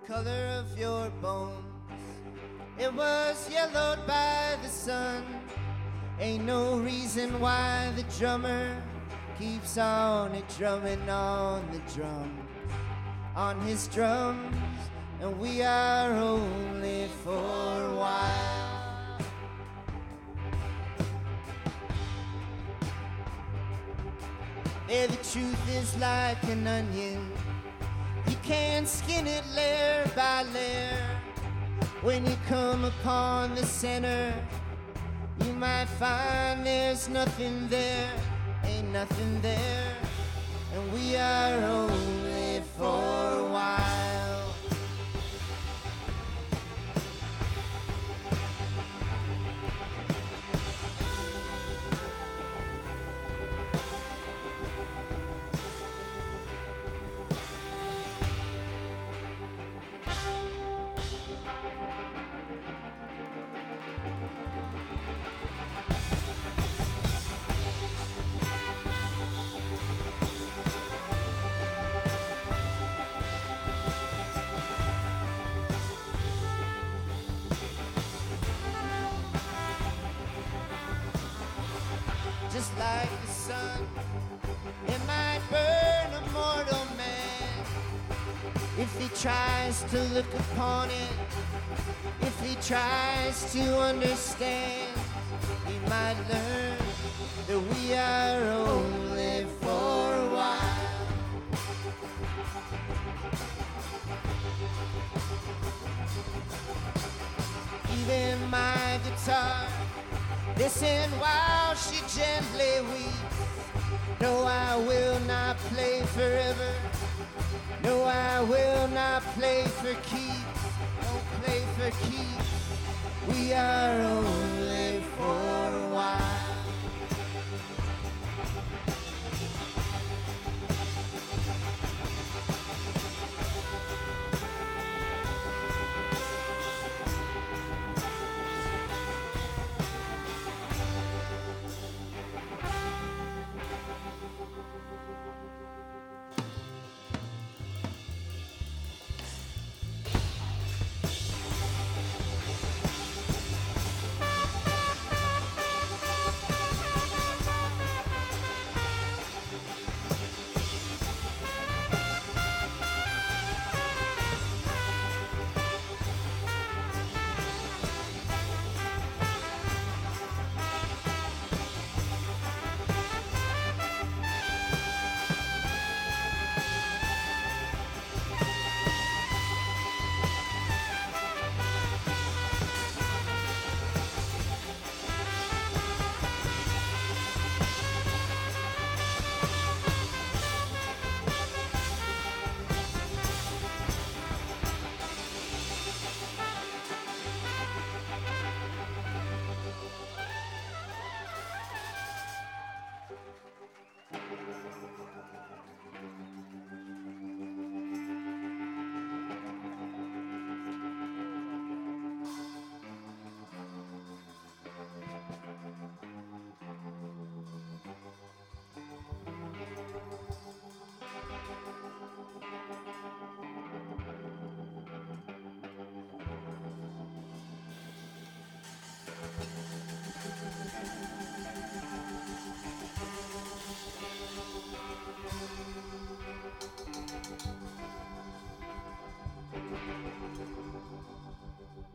color of your bones. It was yellowed by the sun. Ain't no reason why the drummer keeps on a drumming on the drums, on his drums, and we are only for a while. Yeah, the truth is like an onion. You can't skin it layer by layer. When you come upon the center, you might find there's nothing there, ain't nothing there, and we are only for a while. Just like the sun, it might burn a mortal man if he tries to look upon it, if he tries to understand. He might learn that we are only for a while. Even my guitar, listen while she gently weeps. No, I will not play forever. No, I will not play for keeps. Don't play for keeps. We are only for a while.